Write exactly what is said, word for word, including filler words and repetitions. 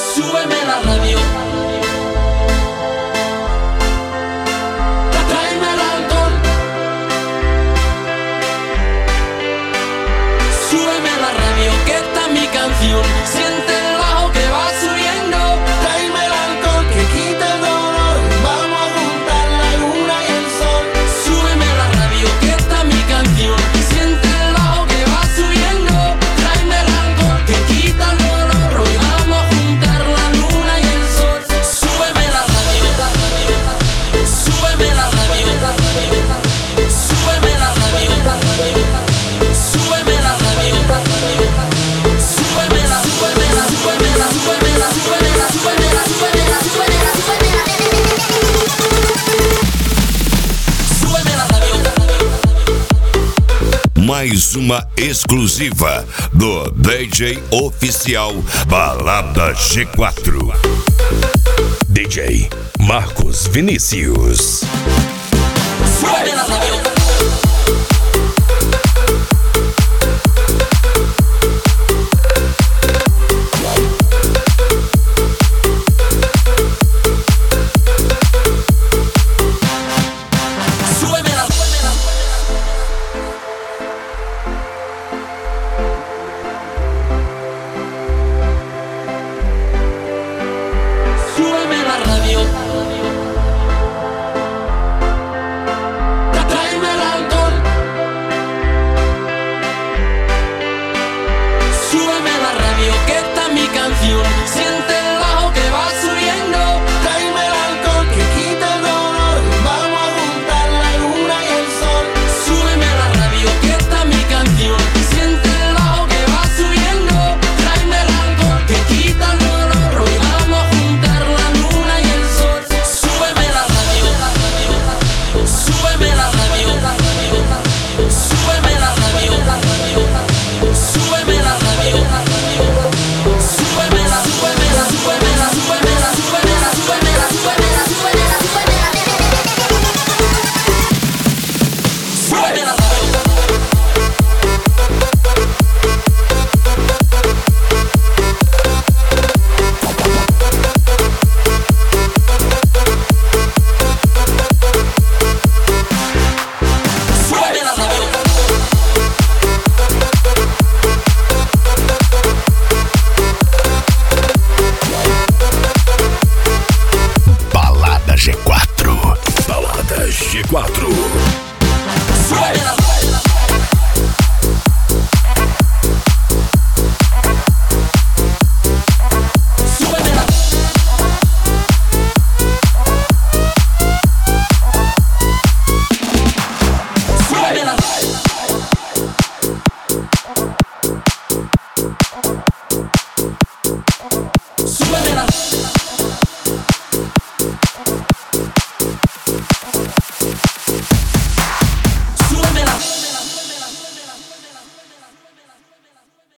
Súbeme la radio. Tráeme el alcohol. Súbeme la radio, que está mi canción. Siente el bajo que va subiendo. Tráeme el alcohol que quita el dolor. Vamos a juntar la luna y el sol. Súbeme la radio, que está mi canción. Siente el bajo que va subiendo. Tráeme el alcohol que quita el dolor. Hoy vamos a juntar la luna y el sol. Súbeme la radio. Súbeme la radio. Súbeme la radio. Súbeme la radio. Súbeme la, súbeme la, súbeme la, súbeme la, súbeme la, súbeme la, súbeme la, súbeme la, súbeme la. Súbeme la radio. Mais uma exclusiva do D J oficial Balada G quatro. D J Marcos Vinícius. Súbeme la radio.